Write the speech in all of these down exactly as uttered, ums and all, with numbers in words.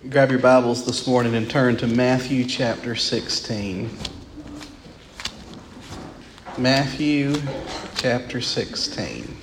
Grab your Bibles this morning and turn to Matthew chapter sixteen. Matthew chapter sixteen.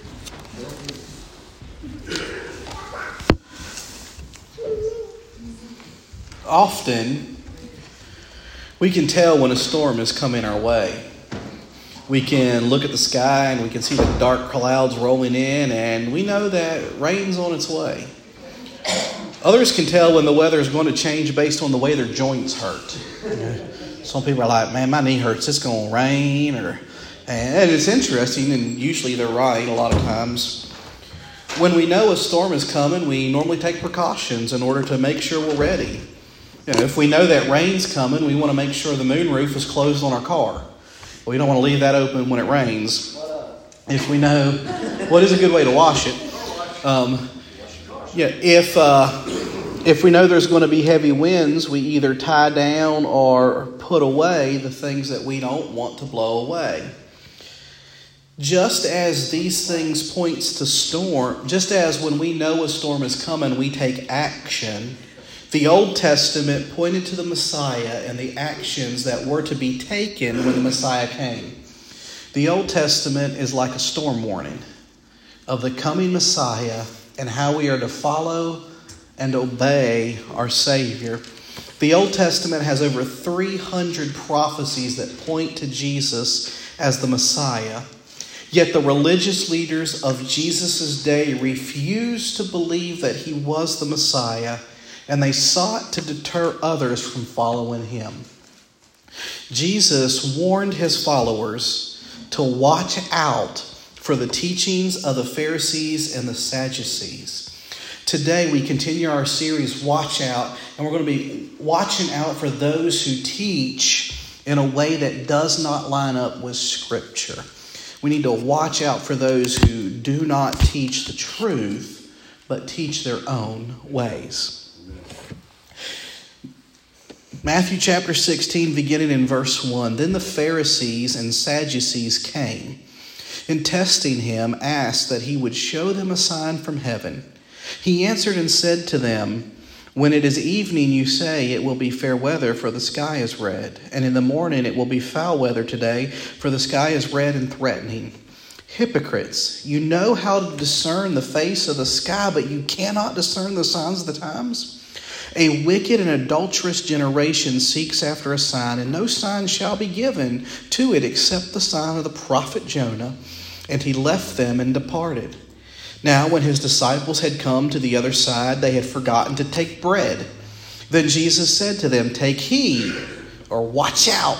Often, we can tell when a storm is coming our way. We can look at the sky and we can see the dark clouds rolling in, and we know that rain's on its way. Others can tell when the weather is going to change based on the way their joints hurt. Some people are like, man, my knee hurts, it's going to rain. Or, and it's interesting, and usually they're right a lot of times. When we know a storm is coming, we normally take precautions in order to make sure we're ready. You know, if we know that rain's coming, we want to make sure the moonroof is closed on our car. We don't want to leave that open when it rains. If we know, what is a good way to wash it? Um, yeah, if uh, if we know there's going to be heavy winds, we either tie down or put away the things that we don't want to blow away. Just as these things points to storm, just as when we know a storm is coming, we take action. The Old Testament pointed to the Messiah and the actions that were to be taken when the Messiah came. The Old Testament is like a storm warning of the coming Messiah and how we are to follow and obey our Savior. The Old Testament has over three hundred prophecies that point to Jesus as the Messiah. Yet the religious leaders of Jesus' day refused to believe that he was the Messiah, and they sought to deter others from following him. Jesus warned his followers to watch out for the teachings of the Pharisees and the Sadducees. Today we continue our series, Watch Out, and we're going to be watching out for those who teach in a way that does not line up with Scripture. We need to watch out for those who do not teach the truth, but teach their own ways. Matthew chapter sixteen, beginning in verse one. Then the Pharisees and Sadducees came, and testing him, asked that he would show them a sign from heaven. He answered and said to them, when it is evening, you say it will be fair weather, for the sky is red. And in the morning it will be foul weather today, for the sky is red and threatening. Hypocrites, you know how to discern the face of the sky, but you cannot discern the signs of the times. A wicked and adulterous generation seeks after a sign, and no sign shall be given to it except the sign of the prophet Jonah. And he left them and departed. Now, when his disciples had come to the other side, they had forgotten to take bread. Then Jesus said to them, take heed, or watch out,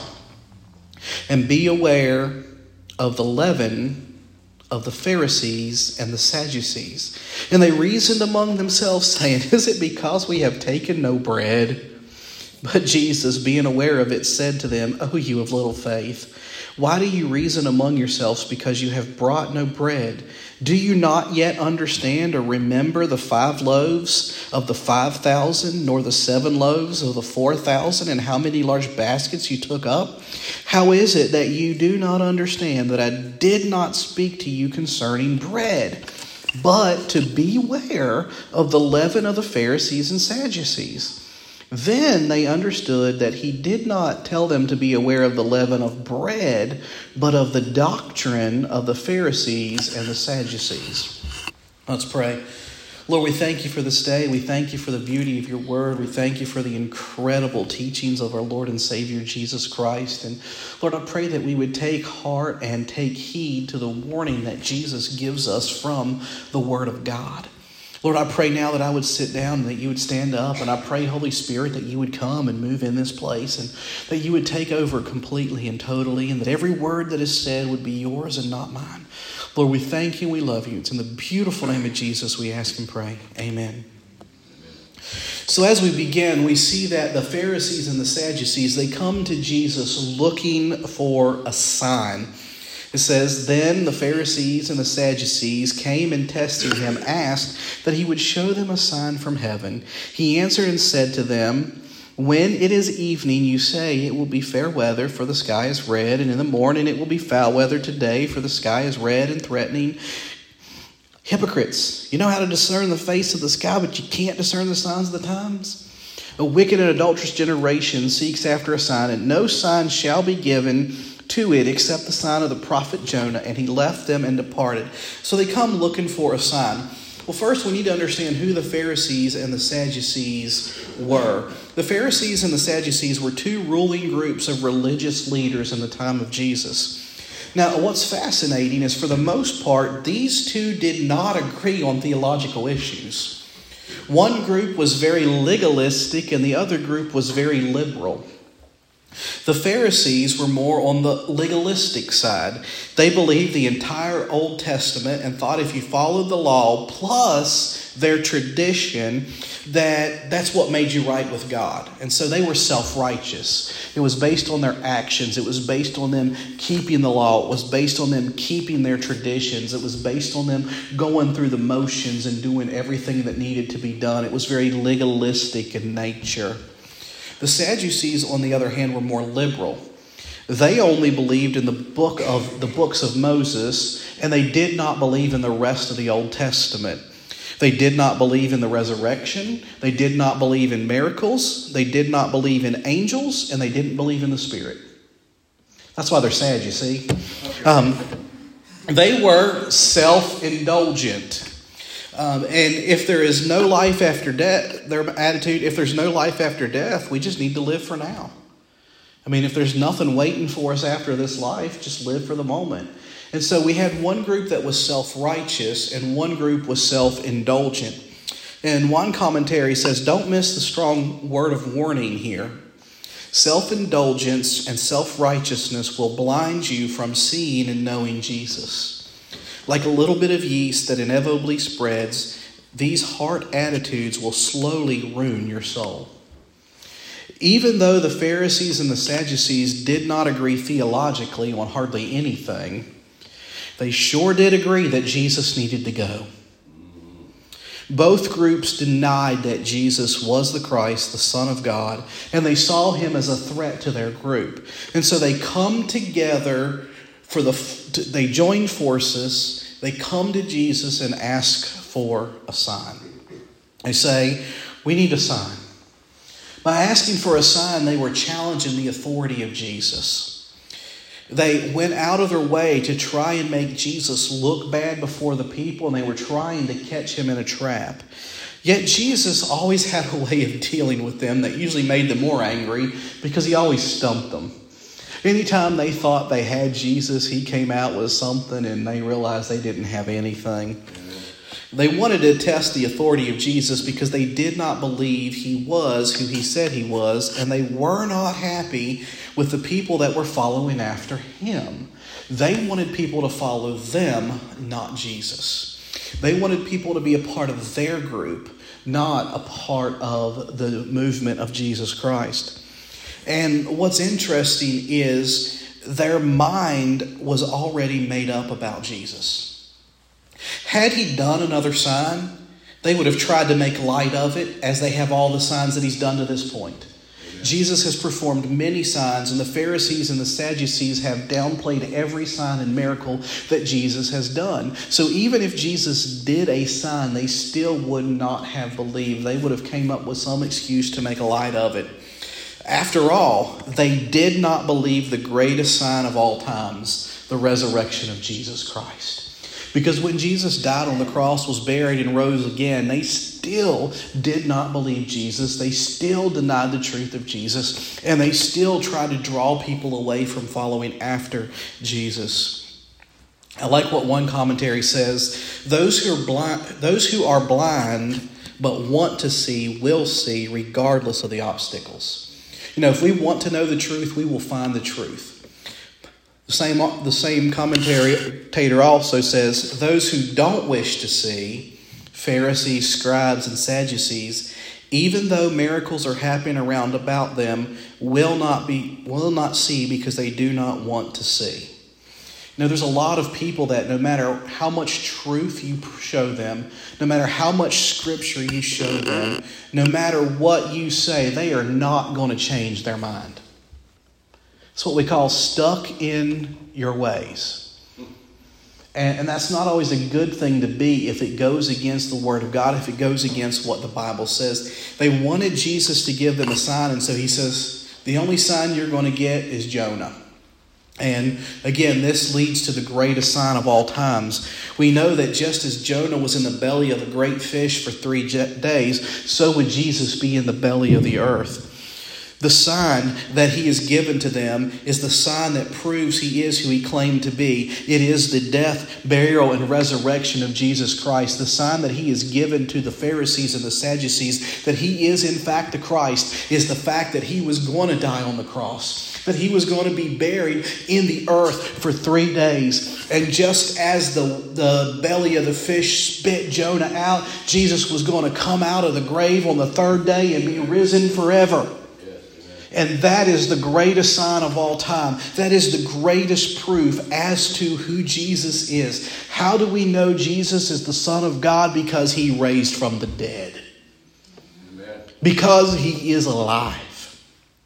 and be aware of the leaven of the Pharisees and the Sadducees. And they reasoned among themselves, saying, is it because we have taken no bread? But Jesus, being aware of it, said to them, O you of little faith, why do you reason among yourselves because you have brought no bread? Do you not yet understand or remember the five loaves of the five thousand, nor the seven loaves of the four thousand, and how many large baskets you took up? How is it that you do not understand that I did not speak to you concerning bread, but to beware of the leaven of the Pharisees and Sadducees? Then they understood that he did not tell them to be aware of the leaven of bread, but of the doctrine of the Pharisees and the Sadducees. Let's pray. Lord, we thank you for this day. We thank you for the beauty of your word. We thank you for the incredible teachings of our Lord and Savior, Jesus Christ. And Lord, I pray that we would take heart and take heed to the warning that Jesus gives us from the word of God. Lord, I pray now that I would sit down and that you would stand up. And I pray, Holy Spirit, that you would come and move in this place and that you would take over completely and totally, and that every word that is said would be yours and not mine. Lord, we thank you and we love you. It's in the beautiful name of Jesus we ask and pray. Amen. So as we begin, we see that the Pharisees and the Sadducees, they come to Jesus looking for a sign. It says, then the Pharisees and the Sadducees came and testing him, asked that he would show them a sign from heaven. He answered and said to them, when it is evening, you say it will be fair weather, for the sky is red, and in the morning it will be foul weather today, for the sky is red and threatening. Hypocrites, you know how to discern the face of the sky, but you can't discern the signs of the times? A wicked and adulterous generation seeks after a sign, and no sign shall be given to it except the sign of the prophet Jonah. And he left them and departed. So they come looking for a sign. Well, first we need to understand who the Pharisees and the Sadducees were. The Pharisees and the Sadducees were two ruling groups of religious leaders in the time of Jesus. Now, what's fascinating is, for the most part, these two did not agree on theological issues. One group was very legalistic and the other group was very liberal. The Pharisees were more on the legalistic side. They believed the entire Old Testament and thought if you followed the law plus their tradition, that that's what made you right with God. And so they were self-righteous. It was based on their actions. It was based on them keeping the law. It was based on them keeping their traditions. It was based on them going through the motions and doing everything that needed to be done. It was very legalistic in nature. The Sadducees, on the other hand, were more liberal. They only believed in the book of the books of Moses, and they did not believe in the rest of the Old Testament. They did not believe in the resurrection. They did not believe in miracles. They did not believe in angels, and they didn't believe in the Spirit. That's why they're sad, you see. Um, they were self-indulgent. Um, and if there is no life after death, their attitude, if there's no life after death, we just need to live for now. I mean, if there's nothing waiting for us after this life, just live for the moment. And so we had one group that was self-righteous and one group was self-indulgent. And one commentary says, don't miss the strong word of warning here. Self-indulgence and self-righteousness will blind you from seeing and knowing Jesus. Like a little bit of yeast that inevitably spreads, these heart attitudes will slowly ruin your soul. Even though the Pharisees and the Sadducees did not agree theologically on hardly anything, they sure did agree that Jesus needed to go. Both groups denied that Jesus was the Christ, the Son of God, and they saw him as a threat to their group. And so they come together for the, they join forces, they come to Jesus and ask for a sign. They say, we need a sign. By asking for a sign, they were challenging the authority of Jesus. They went out of their way to try and make Jesus look bad before the people, and they were trying to catch him in a trap. Yet Jesus always had a way of dealing with them that usually made them more angry because he always stumped them. Anytime they thought they had Jesus, he came out with something and they realized they didn't have anything. They wanted to test the authority of Jesus because they did not believe he was who he said he was, and they were not happy with the people that were following after him. They wanted people to follow them, not Jesus. They wanted people to be a part of their group, not a part of the movement of Jesus Christ. And what's interesting is their mind was already made up about Jesus. Had he done another sign, they would have tried to make light of it, as they have all the signs that he's done to this point. Amen. Jesus has performed many signs, and the Pharisees and the Sadducees have downplayed every sign and miracle that Jesus has done. So even if Jesus did a sign, they still would not have believed. They would have came up with some excuse to make a light of it. After all, they did not believe the greatest sign of all times, the resurrection of Jesus Christ. Because when Jesus died on the cross, was buried, and rose again, they still did not believe Jesus. They still denied the truth of Jesus, and they still tried to draw people away from following after Jesus. I like what one commentary says: those who are blind, those who are blind but want to see will see, regardless of the obstacles. You know, if we want to know the truth, we will find the truth. The same, the same commentator also says, those who don't wish to see, Pharisees, scribes, and Sadducees, even though miracles are happening around about them, will not be, will not see because they do not want to see. Now, there's a lot of people that no matter how much truth you show them, no matter how much scripture you show them, no matter what you say, they are not going to change their mind. It's what we call stuck in your ways. And, and that's not always a good thing to be if it goes against the Word of God, if it goes against what the Bible says. They wanted Jesus to give them a sign, and so he says, the only sign you're going to get is Jonah. And again, this leads to the greatest sign of all times. We know that just as Jonah was in the belly of a great fish for three days, so would Jesus be in the belly of the earth. The sign that he is given to them is the sign that proves he is who he claimed to be. It is the death, burial, and resurrection of Jesus Christ. The sign that he is given to the Pharisees and the Sadducees that he is in fact the Christ is the fact that he was going to die on the cross, that he was going to be buried in the earth for three days. And just as the, the belly of the fish spit Jonah out, Jesus was going to come out of the grave on the third day and be risen forever. And that is the greatest sign of all time. That is the greatest proof as to who Jesus is. How do we know Jesus is the Son of God? Because he raised from the dead. Amen. Because he is alive.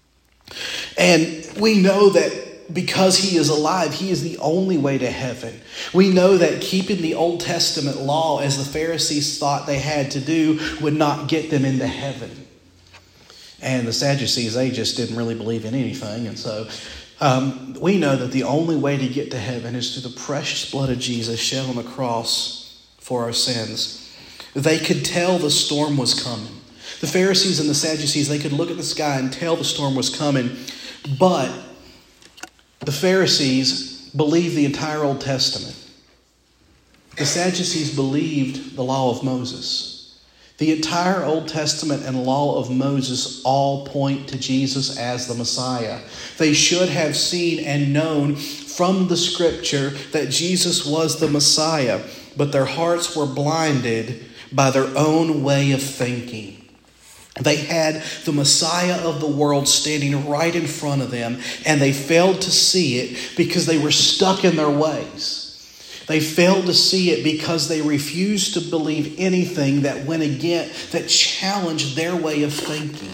And we know that because he is alive, he is the only way to heaven. We know that keeping the Old Testament law, as the Pharisees thought they had to do, would not get them into heaven. And the Sadducees, they just didn't really believe in anything. And so um, we know that the only way to get to heaven is through the precious blood of Jesus shed on the cross for our sins. They could tell the storm was coming. The Pharisees and the Sadducees, they could look at the sky and tell the storm was coming. But the Pharisees believed the entire Old Testament. The Sadducees believed the law of Moses. The entire Old Testament and law of Moses all point to Jesus as the Messiah. They should have seen and known from the Scripture that Jesus was the Messiah, but their hearts were blinded by their own way of thinking. They had the Messiah of the world standing right in front of them, and they failed to see it because they were stuck in their ways. They failed to see it because they refused to believe anything that went against, that challenged their way of thinking.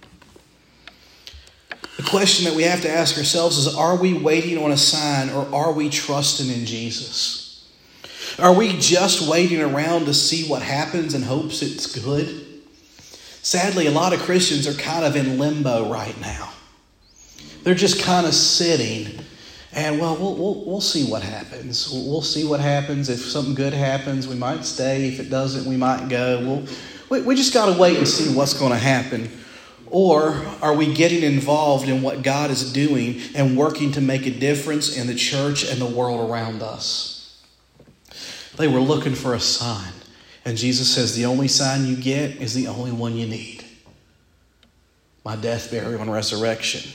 The question that we have to ask ourselves is, are we waiting on a sign, or are we trusting in Jesus? Are we just waiting around to see what happens in hopes it's good? Sadly, a lot of Christians are kind of in limbo right now. They're just kind of sitting. And well, we'll we'll we'll see what happens. We'll see what happens. If something good happens, we might stay. If it doesn't, we might go. We'll, we we just got to wait and see what's going to happen. Or are we getting involved in what God is doing and working to make a difference in the church and the world around us? They were looking for a sign. And Jesus says the only sign you get is the only one you need. My death, burial, and resurrection.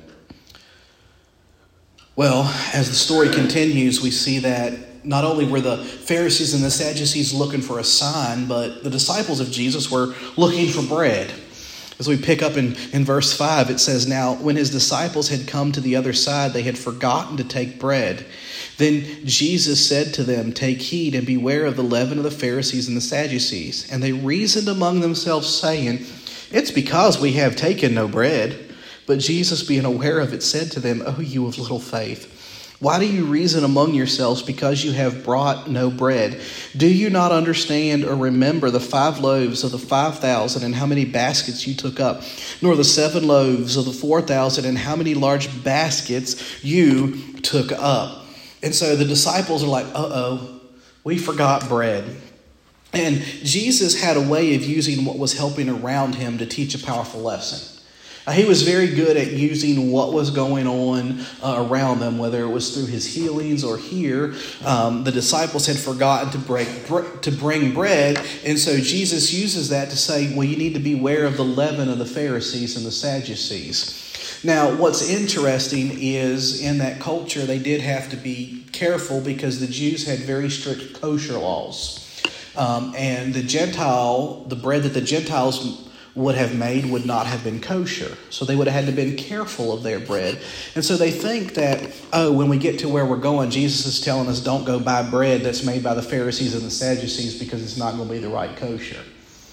Well, as the story continues, we see that not only were the Pharisees and the Sadducees looking for a sign, but the disciples of Jesus were looking for bread. As we pick up in, in verse five, it says, "Now, when his disciples had come to the other side, they had forgotten to take bread. Then Jesus said to them, 'Take heed and beware of the leaven of the Pharisees and the Sadducees.' And they reasoned among themselves, saying, 'It's because we have taken no bread.' But Jesus, being aware of it, said to them, 'O you of little faith, why do you reason among yourselves because you have brought no bread? Do you not understand or remember the five loaves of the five thousand and how many baskets you took up, nor the seven loaves of the four thousand and how many large baskets you took up?'" And so the disciples are like, uh-oh, we forgot bread. And Jesus had a way of using what was helping around him to teach a powerful lesson. Uh, he was very good at using what was going on uh, around them, whether it was through his healings or here. Um, the disciples had forgotten to, break, br- to bring bread. And so Jesus uses that to say, well, you need to beware of the leaven of the Pharisees and the Sadducees. Now, what's interesting is in that culture, they did have to be careful because the Jews had very strict kosher laws. Um, and the Gentile, the bread that the Gentiles would have made would not have been kosher. So they would have had to been careful of their bread. And so they think that, oh, when we get to where we're going, Jesus is telling us don't go buy bread that's made by the Pharisees and the Sadducees because it's not going to be the right kosher.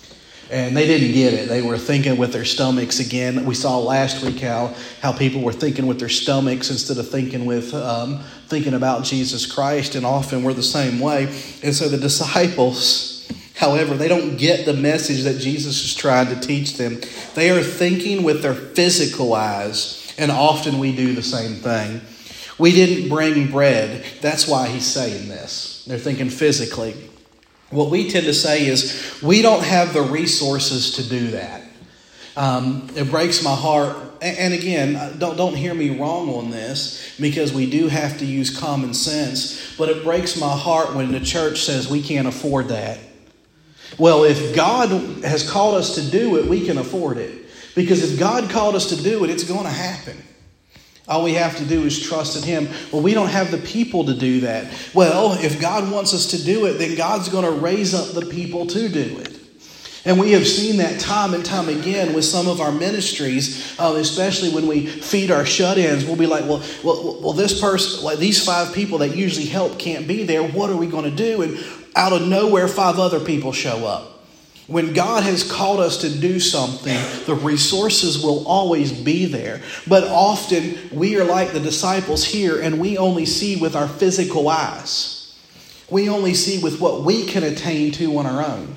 And they didn't get it. They were thinking with their stomachs again. We saw last week how, how people were thinking with their stomachs instead of thinking with um, thinking about Jesus Christ. And often we're the same way. And so the disciples, however, they don't get the message that Jesus is trying to teach them. They are thinking with their physical eyes. And often we do the same thing. We didn't bring bread. That's why he's saying this. They're thinking physically. What we tend to say is, we don't have the resources to do that. Um, it breaks my heart. And again, don't, don't hear me wrong on this, because we do have to use common sense. But it breaks my heart when the church says we can't afford that. Well, if God has called us to do it, we can afford it. Because if God called us to do it, it's going to happen. All we have to do is trust in Him. Well, we don't have the people to do that. Well, if God wants us to do it, then God's going to raise up the people to do it. And we have seen that time and time again with some of our ministries, uh, especially when we feed our shut-ins. We'll be like, well, well, well, this person, like these five people that usually help can't be there. What are we going to do? And out of nowhere, five other people show up. When God has called us to do something, the resources will always be there. But often we are like the disciples here, and we only see with our physical eyes. We only see with what we can attain to on our own.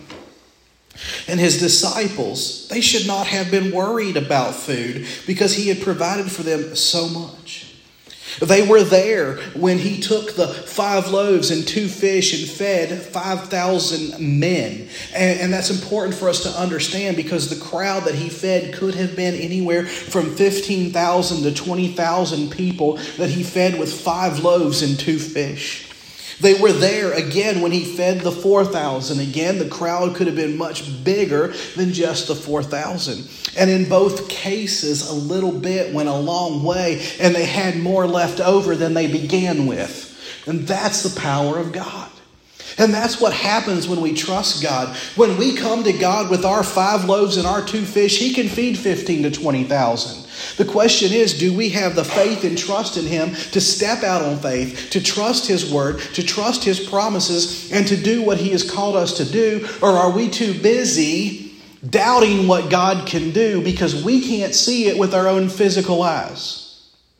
And his disciples, they should not have been worried about food because he had provided for them so much. They were there when he took the five loaves and two fish and fed five thousand men. And, and that's important for us to understand, because the crowd that he fed could have been anywhere from fifteen thousand to twenty thousand people that he fed with five loaves and two fish. They were there again when he fed the four thousand. Again, the crowd could have been much bigger than just the four thousand. And in both cases, a little bit went a long way, and they had more left over than they began with. And that's the power of God. And that's what happens when we trust God. When we come to God with our five loaves and our two fish, he can feed fifteen to twenty thousand. The question is, do we have the faith and trust in him to step out on faith, to trust his word, to trust his promises, and to do what he has called us to do? Or are we too busy doubting what God can do because we can't see it with our own physical eyes?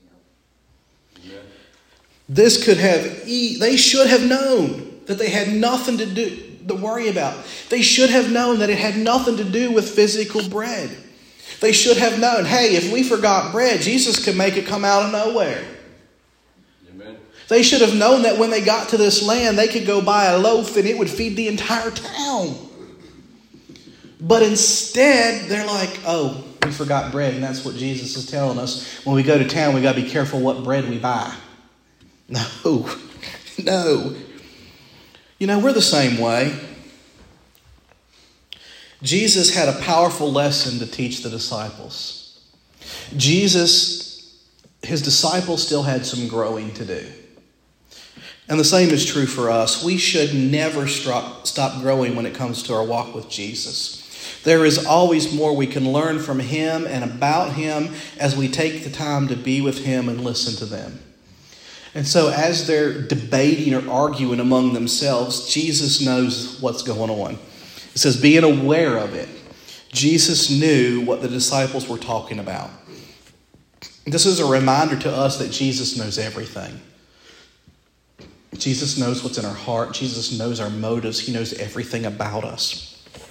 Yeah. This could have, they should have known that they had nothing to do to worry about. They should have known that it had nothing to do with physical bread. They should have known, hey, if we forgot bread, Jesus could make it come out of nowhere. Amen. They should have known that when they got to this land, they could go buy a loaf and it would feed the entire town. But instead, they're like, oh, we forgot bread. And that's what Jesus is telling us. When we go to town, we got to be careful what bread we buy. No, no. You know, we're the same way. Jesus had a powerful lesson to teach the disciples. Jesus, his disciples still had some growing to do. And the same is true for us. We should never stop, stop growing when it comes to our walk with Jesus. There is always more we can learn from him and about him as we take the time to be with him and listen to them. And so as they're debating or arguing among themselves, Jesus knows what's going on. It says, being aware of it, Jesus knew what the disciples were talking about. This is a reminder to us that Jesus knows everything. Jesus knows what's in our heart. Jesus knows our motives. He knows everything about us.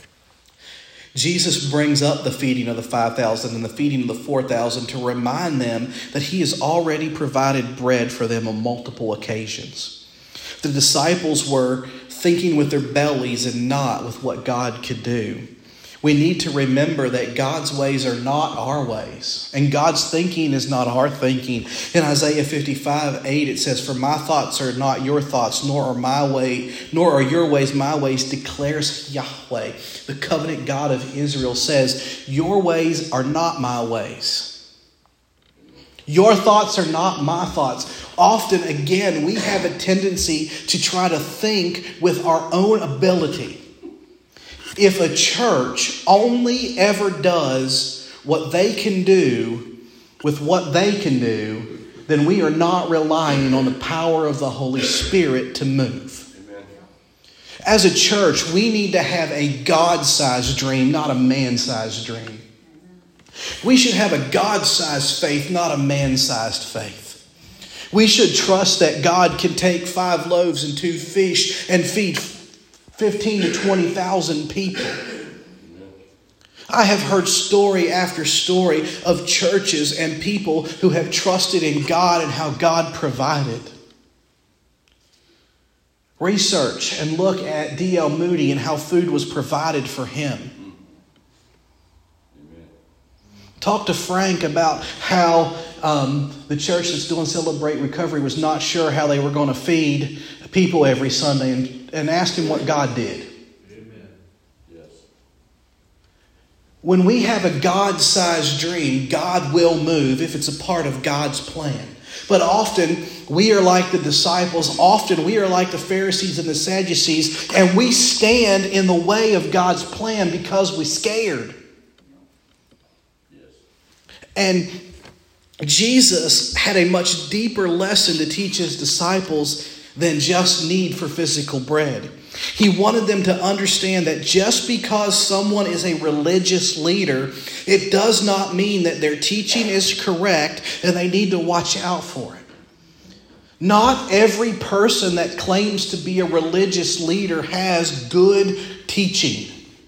Jesus brings up the feeding of the five thousand and the feeding of the four thousand to remind them that he has already provided bread for them on multiple occasions. The disciples were thinking with their bellies and not with what God could do. We need to remember that God's ways are not our ways, and God's thinking is not our thinking. In Isaiah fifty-five eight, it says, "For my thoughts are not your thoughts, nor are my way, nor are your ways my ways, declares Yahweh." The covenant God of Israel says, "Your ways are not my ways. Your thoughts are not my thoughts." Often, again, we have a tendency to try to think with our own ability. If a church only ever does what they can do with what they can do, then we are not relying on the power of the Holy Spirit to move. Amen. As a church, we need to have a God-sized dream, not a man-sized dream. We should have a God-sized faith, not a man-sized faith. We should trust that God can take five loaves and two fish and feed fifteen to twenty thousand people. I have heard story after story of churches and people who have trusted in God and how God provided. Research and look at D L Moody and how food was provided for him. Talk to Frank about how um, the church that's doing Celebrate Recovery was not sure how they were going to feed people every Sunday, and, and ask him what God did. Amen. Yes. When we have a God-sized dream, God will move if it's a part of God's plan. But often we are like the disciples. Often we are like the Pharisees and the Sadducees, and we stand in the way of God's plan because we're scared. And Jesus had a much deeper lesson to teach his disciples than just need for physical bread. He wanted them to understand that just because someone is a religious leader, it does not mean that their teaching is correct and they need to watch out for it. Not every person that claims to be a religious leader has good teaching.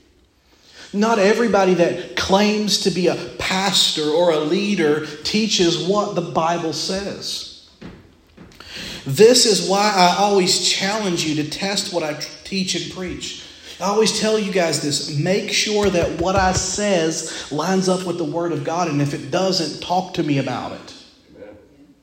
Not everybody that claims to be a pastor or a leader teaches what the Bible says. This is why I always challenge you to test what I teach and preach. I always tell you guys this. Make sure that what I says lines up with the Word of God. And if it doesn't, talk to me about it. Amen.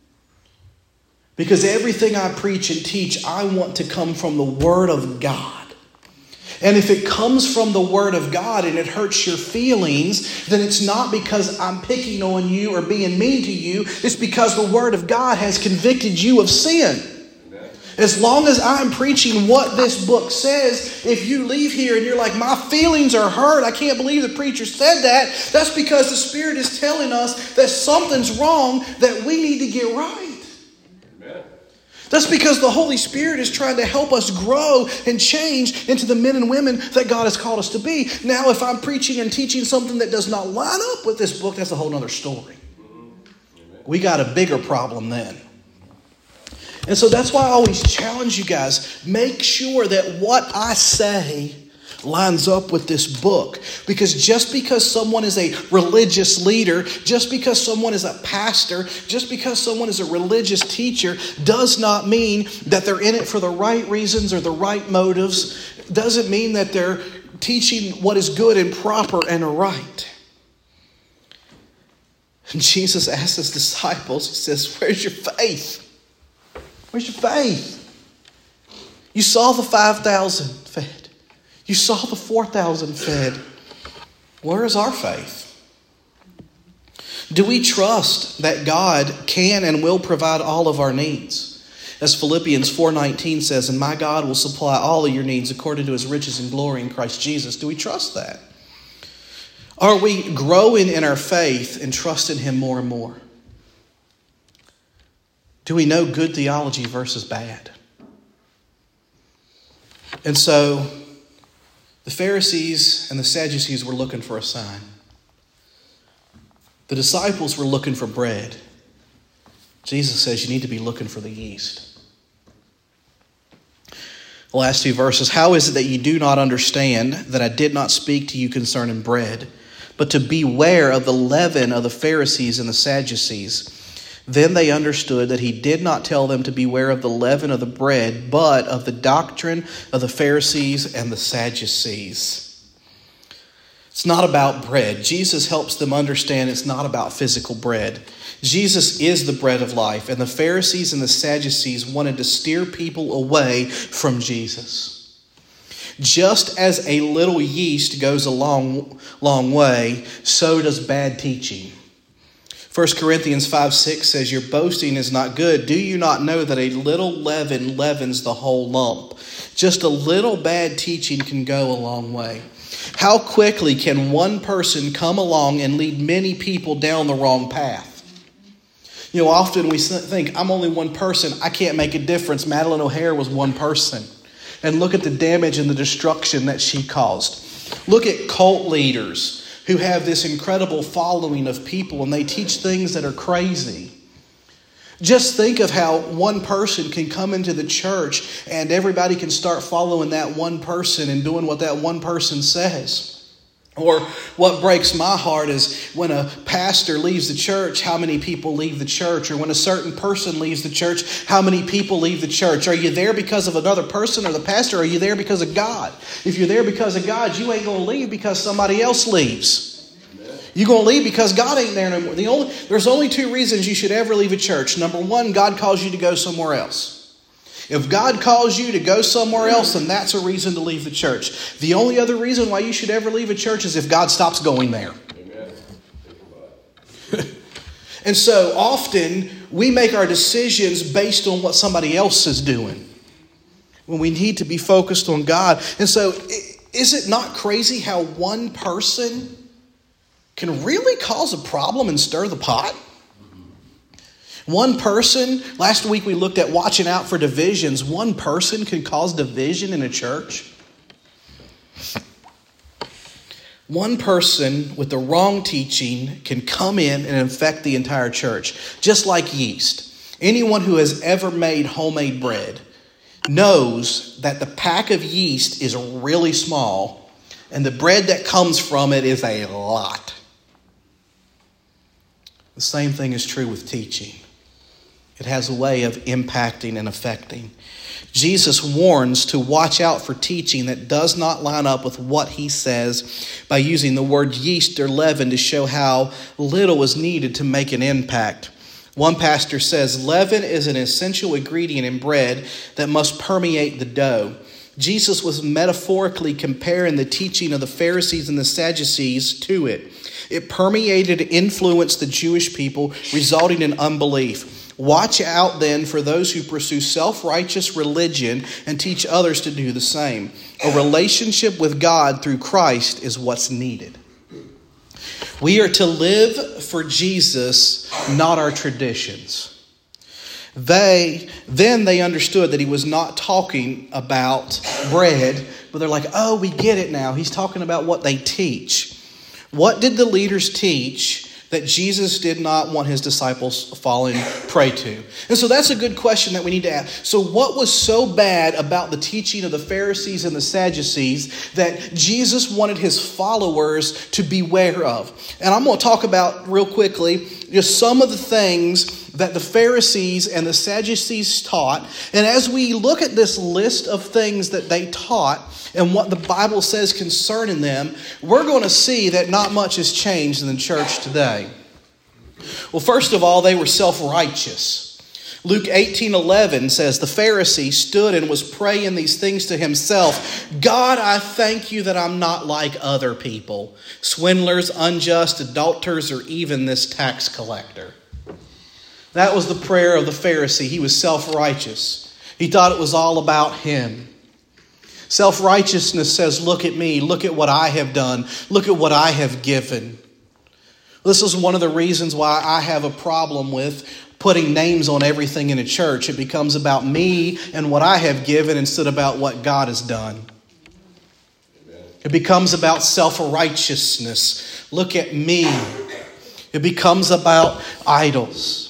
Because everything I preach and teach, I want to come from the Word of God. And if it comes from the Word of God and it hurts your feelings, then it's not because I'm picking on you or being mean to you. It's because the Word of God has convicted you of sin. Amen. As long as I'm preaching what this book says, if you leave here and you're like, my feelings are hurt, I can't believe the preacher said that, that's because the Spirit is telling us that something's wrong that we need to get right. That's because the Holy Spirit is trying to help us grow and change into the men and women that God has called us to be. Now, if I'm preaching and teaching something that does not line up with this book, that's a whole other story. We got a bigger problem then. And so that's why I always challenge you guys, make sure that what I say lines up with this book. Because just because someone is a religious leader, just because someone is a pastor, just because someone is a religious teacher, does not mean that they're in it for the right reasons or the right motives. Doesn't mean that they're teaching what is good and proper and right. And Jesus asked his disciples, he says, where's your faith? Where's your faith? You saw the five thousand fed. You saw the four thousand fed. Where is our faith? Do we trust that God can and will provide all of our needs? As Philippians four nineteen says, and my God will supply all of your needs according to his riches and glory in Christ Jesus. Do we trust that? Are we growing in our faith and trusting him more and more? Do we know good theology versus bad? And so the Pharisees and the Sadducees were looking for a sign. The disciples were looking for bread. Jesus says you need to be looking for the yeast. The last two verses. How is it that you do not understand that I did not speak to you concerning bread, but to beware of the leaven of the Pharisees and the Sadducees? Then they understood that he did not tell them to beware of the leaven of the bread, but of the doctrine of the Pharisees and the Sadducees. It's not about bread. Jesus helps them understand it's not about physical bread. Jesus is the bread of life, and the Pharisees and the Sadducees wanted to steer people away from Jesus. Just as a little yeast goes a long, long way, so does bad teaching. First Corinthians five six says, your boasting is not good. Do you not know that a little leaven leavens the whole lump? Just a little bad teaching can go a long way. How quickly can one person come along and lead many people down the wrong path? You know, often we think, I'm only one person. I can't make a difference. Madeline O'Hare was one person. And look at the damage and the destruction that she caused. Look at cult leaders who have this incredible following of people and they teach things that are crazy. Just think of how one person can come into the church and everybody can start following that one person and doing what that one person says. Or what breaks my heart is when a pastor leaves the church, how many people leave the church? Or when a certain person leaves the church, how many people leave the church? Are you there because of another person or the pastor? Or are you there because of God? If you're there because of God, you ain't going to leave because somebody else leaves. You're going to leave because God ain't there no more. The only, there's only two reasons you should ever leave a church. Number one, God calls you to go somewhere else. If God calls you to go somewhere else, then that's a reason to leave the church. The only other reason why you should ever leave a church is if God stops going there. And so often we make our decisions based on what somebody else is doing when we need to be focused on God. And so is it not crazy how one person can really cause a problem and stir the pot? One person, last week we looked at watching out for divisions. One person can cause division in a church. One person with the wrong teaching can come in and infect the entire church, just like yeast. Anyone who has ever made homemade bread knows that the pack of yeast is really small and the bread that comes from it is a lot. The same thing is true with teaching. It has a way of impacting and affecting. Jesus warns to watch out for teaching that does not line up with what he says by using the word yeast or leaven to show how little is needed to make an impact. One pastor says, leaven is an essential ingredient in bread that must permeate the dough. Jesus was metaphorically comparing the teaching of the Pharisees and the Sadducees to it. It permeated and influenced the Jewish people, resulting in unbelief. Watch out then for those who pursue self-righteous religion and teach others to do the same. A relationship with God through Christ is what's needed. We are to live for Jesus, not our traditions. They then they understood that he was not talking about bread, but they're like, oh, we get it now. He's talking about what they teach. What did the leaders teach that Jesus did not want his disciples falling prey to? And so that's a good question that we need to ask. So what was so bad about the teaching of the Pharisees and the Sadducees that Jesus wanted his followers to beware of? And I'm going to talk about real quickly just some of the things that the Pharisees and the Sadducees taught. And as we look at this list of things that they taught and what the Bible says concerning them, we're going to see that not much has changed in the church today. Well, first of all, they were self-righteous. Luke eighteen eleven says, the Pharisee stood and was praying these things to himself. God, I thank you that I'm not like other people, swindlers, unjust, adulterers, or even this tax collector. That was the prayer of the Pharisee. He was self-righteous. He thought it was all about him. Self-righteousness says, look at me. Look at what I have done. Look at what I have given. This is one of the reasons why I have a problem with putting names on everything in a church. It becomes about me and what I have given instead of about what God has done. Amen. It becomes about self-righteousness. Look at me. It becomes about idols.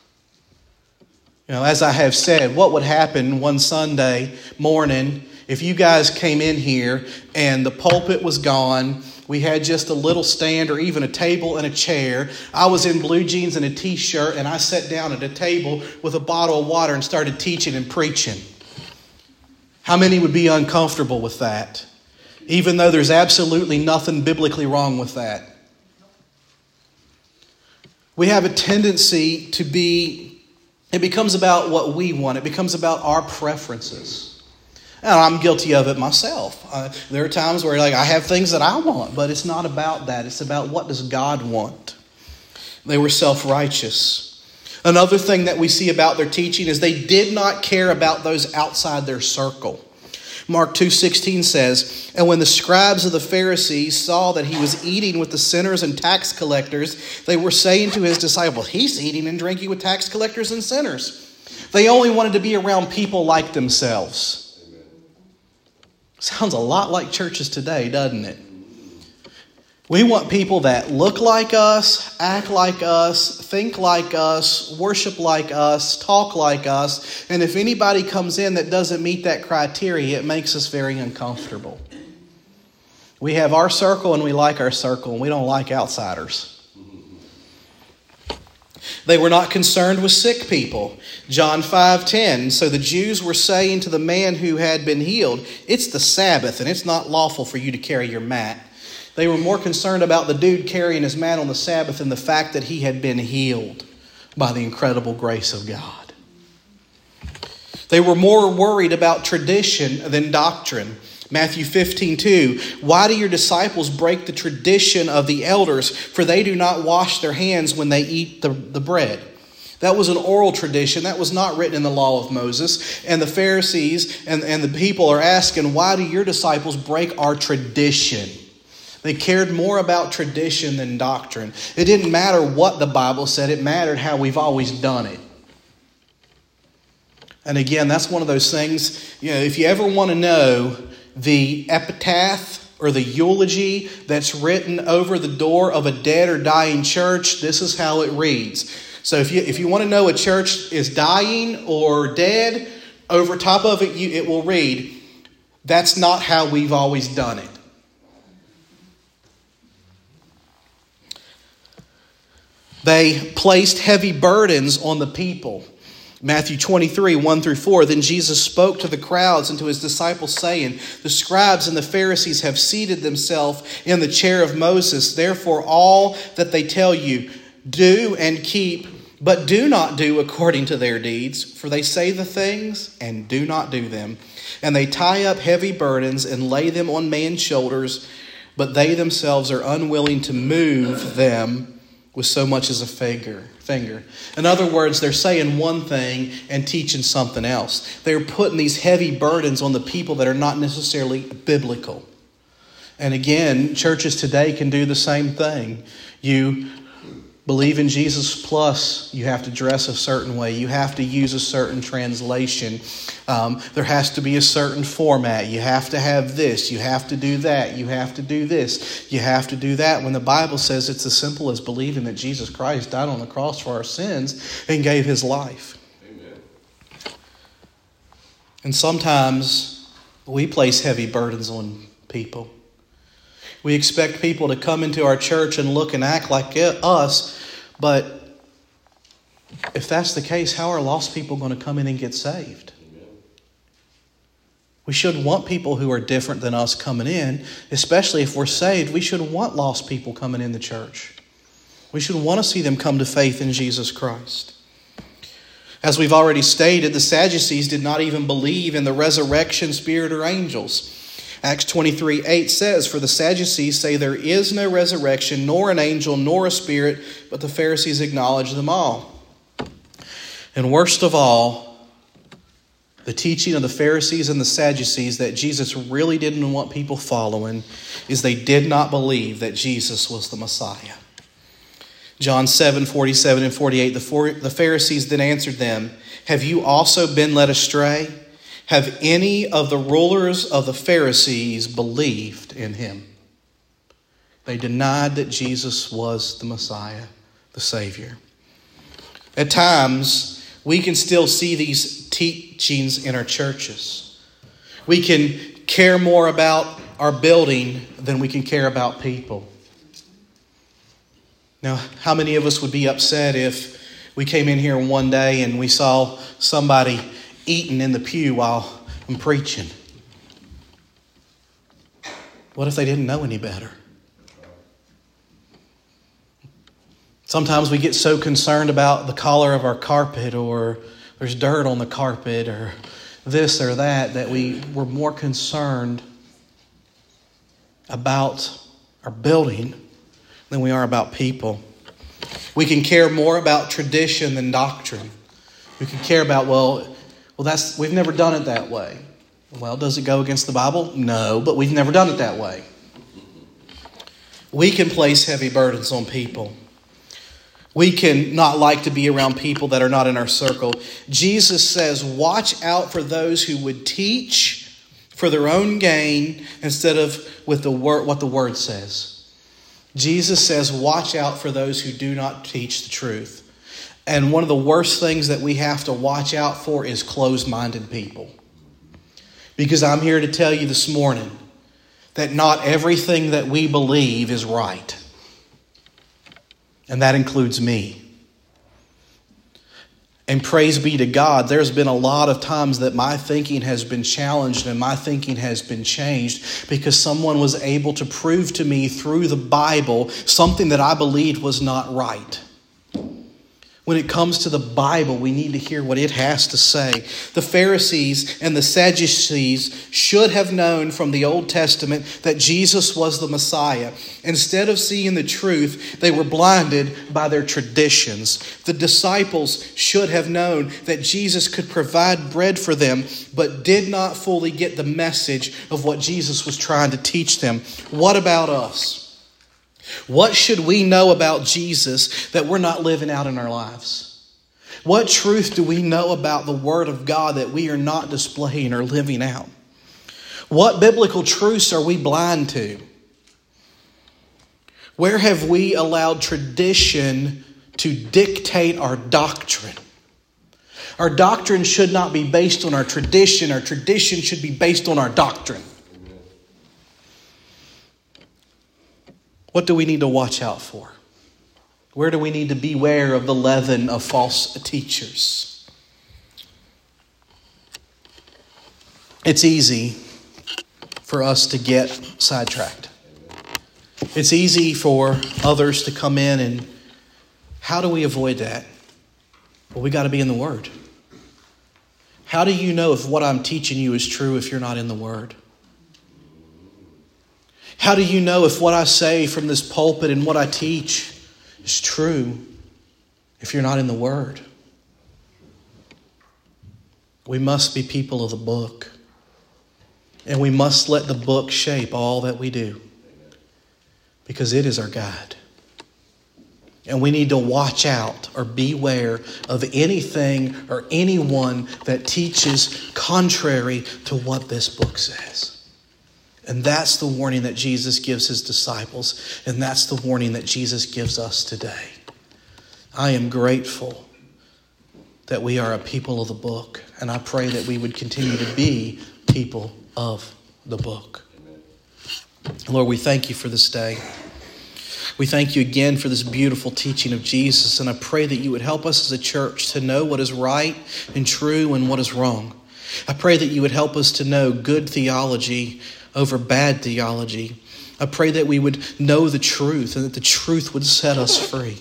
You know, as I have said, what would happen one Sunday morning if you guys came in here and the pulpit was gone, we had just a little stand or even a table and a chair. I was in blue jeans and a t-shirt and I sat down at a table with a bottle of water and started teaching and preaching. How many would be uncomfortable with that? Even though there's absolutely nothing biblically wrong with that. We have a tendency to be, it becomes about what we want. It becomes about our preferences. And I'm guilty of it myself. Uh, there are times where like I have things that I want, but it's not about that. It's about what does God want. They were self-righteous. Another thing that we see about their teaching is they did not care about those outside their circle. Mark two sixteen says, and when the scribes of the Pharisees saw that he was eating with the sinners and tax collectors, they were saying to his disciples, he's eating and drinking with tax collectors and sinners. They only wanted to be around people like themselves. Sounds a lot like churches today, doesn't it? We want people that look like us, act like us, think like us, worship like us, talk like us. And if anybody comes in that doesn't meet that criteria, it makes us very uncomfortable. We have our circle and we like our circle, and we don't like outsiders. They were not concerned with sick people. John five ten. So the Jews were saying to the man who had been healed, "It's the Sabbath and it's not lawful for you to carry your mat." They were more concerned about the dude carrying his mat on the Sabbath than the fact that he had been healed by the incredible grace of God. They were more worried about tradition than doctrine. Matthew fifteen two. Why do your disciples break the tradition of the elders? For they do not wash their hands when they eat the, the bread. That was an oral tradition. That was not written in the law of Moses. And the Pharisees and, and the people are asking, why do your disciples break our tradition? They cared more about tradition than doctrine. It didn't matter what the Bible said. It mattered how we've always done it. And again, that's one of those things, you know, if you ever want to know the epitaph or the eulogy that's written over the door of a dead or dying church, this is how it reads. So if you if you want to know a church is dying or dead, over top of it, you, it will read, "That's not how we've always done it." They placed heavy burdens on the people. Matthew twenty-three, one through four. Then Jesus spoke to the crowds and to his disciples, saying, "The scribes and the Pharisees have seated themselves in the chair of Moses. Therefore, all that they tell you, do and keep, but do not do according to their deeds. For they say the things and do not do them. And they tie up heavy burdens and lay them on man's shoulders, but they themselves are unwilling to move them with so much as a finger. finger. In other words, they're saying one thing and teaching something else. They're putting these heavy burdens on the people that are not necessarily biblical. And again, churches today can do the same thing. You believe in Jesus plus, you have to dress a certain way. You have to use a certain translation. Um, there has to be a certain format. You have to have this. You have to do that. You have to do this. You have to do that. When the Bible says it's as simple as believing that Jesus Christ died on the cross for our sins and gave his life. Amen. And sometimes we place heavy burdens on people. We expect people to come into our church and look and act like us, but if that's the case, how are lost people going to come in and get saved? Amen. We should want people who are different than us coming in, especially if we're saved. We should want lost people coming in the church. We should want to see them come to faith in Jesus Christ. As we've already stated, the Sadducees did not even believe in the resurrection, spirit, or angels. Acts twenty-three eight says, "For the Sadducees say there is no resurrection, nor an angel, nor a spirit, but the Pharisees acknowledge them all." And worst of all, the teaching of the Pharisees and the Sadducees that Jesus really didn't want people following is they did not believe that Jesus was the Messiah. John seven forty-seven and forty-eight, the Pharisees then answered them, "Have you also been led astray? Have any of the rulers of the Pharisees believed in him?" They denied that Jesus was the Messiah, the Savior. At times, we can still see these teachings in our churches. We can care more about our building than we can care about people. Now, how many of us would be upset if we came in here one day and we saw somebody eating in the pew while I'm preaching? What if they didn't know any better? Sometimes we get so concerned about the color of our carpet, or there's dirt on the carpet, or this or that, that we, we're more concerned about our building than we are about people. We can care more about tradition than doctrine. We can care about, well, Well, that's we've never done it that way. Well, does it go against the Bible? No, but we've never done it that way. We can place heavy burdens on people. We can not like to be around people that are not in our circle. Jesus says, watch out for those who would teach for their own gain instead of with the word, what the Word says. Jesus says, watch out for those who do not teach the truth. And one of the worst things that we have to watch out for is closed-minded people. Because I'm here to tell you this morning that not everything that we believe is right. And that includes me. And praise be to God, there's been a lot of times that my thinking has been challenged and my thinking has been changed because someone was able to prove to me through the Bible something that I believed was not right. When it comes to the Bible, we need to hear what it has to say. The Pharisees and the Sadducees should have known from the Old Testament that Jesus was the Messiah. Instead of seeing the truth, they were blinded by their traditions. The disciples should have known that Jesus could provide bread for them, but did not fully get the message of what Jesus was trying to teach them. What about us? What should we know about Jesus that we're not living out in our lives? What truth do we know about the Word of God that we are not displaying or living out? What biblical truths are we blind to? Where have we allowed tradition to dictate our doctrine? Our doctrine should not be based on our tradition. Our tradition should be based on our doctrine. What do we need to watch out for? Where do we need to beware of the leaven of false teachers? It's easy for us to get sidetracked. It's easy for others to come in, and how do we avoid that? Well, we got to be in the Word. How do you know if what I'm teaching you is true if you're not in the Word? How do you know if what I say from this pulpit and what I teach is true if you're not in the Word? We must be people of the book. And we must let the book shape all that we do. Because it is our guide. And we need to watch out or beware of anything or anyone that teaches contrary to what this book says. And that's the warning that Jesus gives his disciples. And that's the warning that Jesus gives us today. I am grateful that we are a people of the book. And I pray that we would continue to be people of the book. Lord, we thank you for this day. We thank you again for this beautiful teaching of Jesus. And I pray that you would help us as a church to know what is right and true and what is wrong. I pray that you would help us to know good theology over bad theology. I pray that we would know the truth and that the truth would set us free.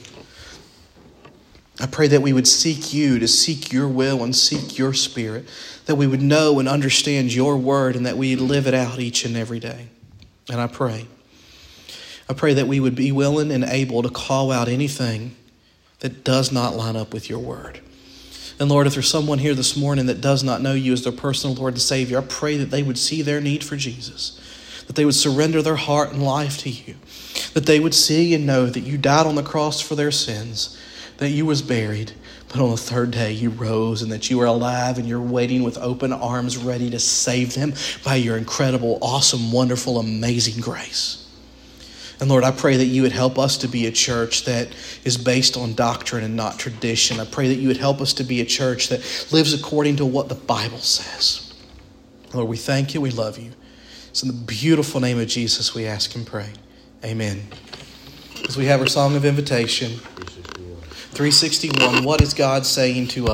I pray that we would seek you, to seek your will and seek your Spirit, that we would know and understand your word and that we live it out each and every day. And I pray, I pray that we would be willing and able to call out anything that does not line up with your word. And Lord, if there's someone here this morning that does not know you as their personal Lord and Savior, I pray that they would see their need for Jesus, that they would surrender their heart and life to you, that they would see and know that you died on the cross for their sins, that you was buried, but on the third day you rose, and that you are alive and you're waiting with open arms ready to save them by your incredible, awesome, wonderful, amazing grace. And Lord, I pray that you would help us to be a church that is based on doctrine and not tradition. I pray that you would help us to be a church that lives according to what the Bible says. Lord, we thank you. We love you. It's in the beautiful name of Jesus we ask and pray. Amen. As we have our song of invitation, three sixty-one, what is God saying to us?